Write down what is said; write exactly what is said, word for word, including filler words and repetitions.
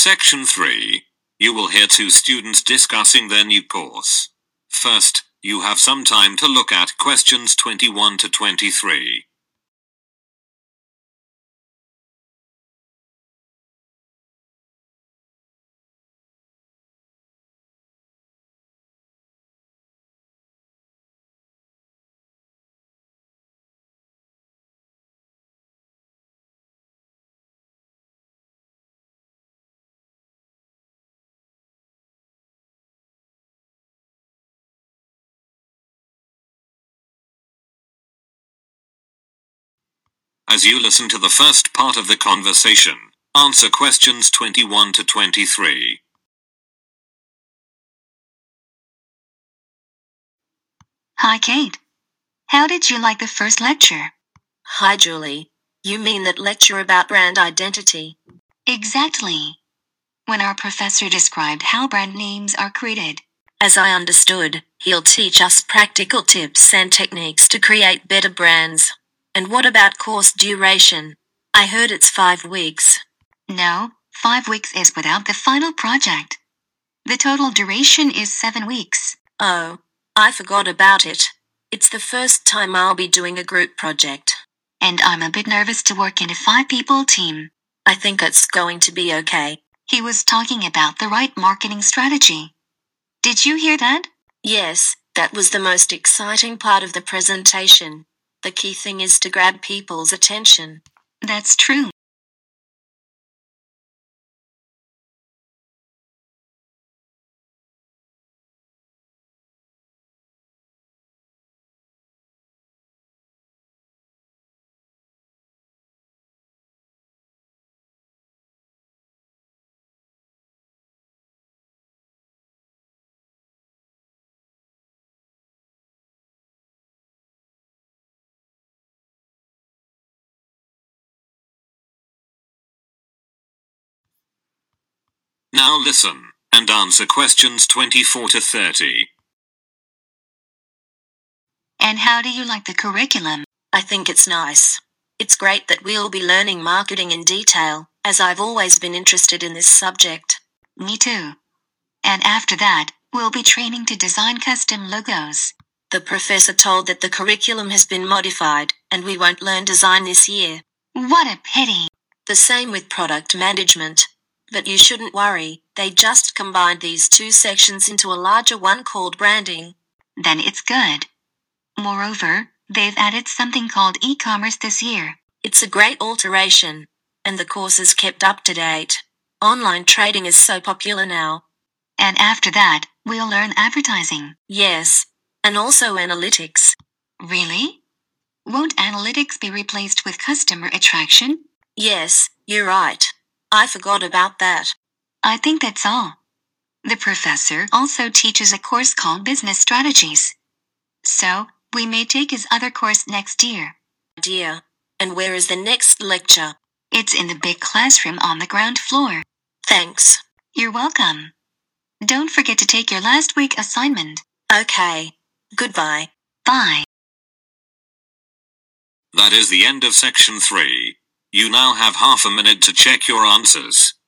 Section three. You will hear two students discussing their new course. First, you have some time to look at questions twenty-one to twenty-three. As you listen to the first part of the conversation, answer questions twenty-one to twenty-three. Hi, Kate. How did you like the first lecture? Hi, Julie. You mean that lecture about brand identity? Exactly. When our professor described how brand names are created. As I understood, he'll teach us practical tips and techniques to create better brands. And what about course duration? I heard it's five weeks. No, five weeks is without the final project. The total duration is seven weeks. Oh, I forgot about it. It's the first time I'll be doing a group project. And I'm a bit nervous to work in a five-people team. I think it's going to be okay. He was talking about the right marketing strategy. Did you hear that? Yes, that was the most exciting part of the presentation. The key thing is to grab people's attention. That's true. Now listen, and answer questions twenty-four to thirty. And how do you like the curriculum? I think it's nice. It's great that we'll be learning marketing in detail, as I've always been interested in this subject. Me too. And after that, we'll be training to design custom logos. The professor told that the curriculum has been modified, and we won't learn design this year. What a pity. The same with product management. But you shouldn't worry, they just combined these two sections into a larger one called branding. Then it's good. Moreover, they've added something called e-commerce this year. It's a great alteration, and the course is kept up to date. Online trading is so popular now. And after that, we'll learn advertising. Yes, and also analytics. Really? Won't analytics be replaced with customer attraction? Yes, you're right. I forgot about that. I think that's all. The professor also teaches a course called Business Strategies. So, we may take his other course next year. Dear. And where is the next lecture? It's in the big classroom on the ground floor. Thanks. You're welcome. Don't forget to take your last week assignment. Okay. Goodbye. Bye. That is the end of section three. You now have half a minute to check your answers.